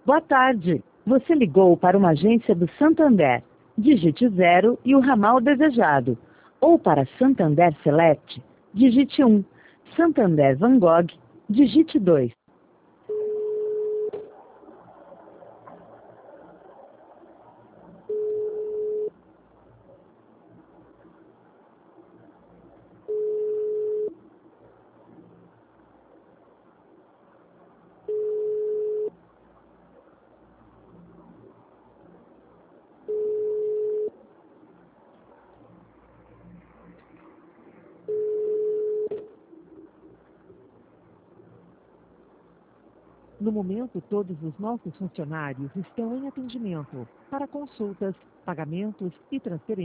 Boa tarde. Você ligou para uma agência do Santander. Digite 0 e o ramal desejado. Ou para Santander Select, digite 1. Santander Van Gogh, digite 2. No momento, todos os nossos funcionários estão em atendimento para consultas, pagamentos e transferências.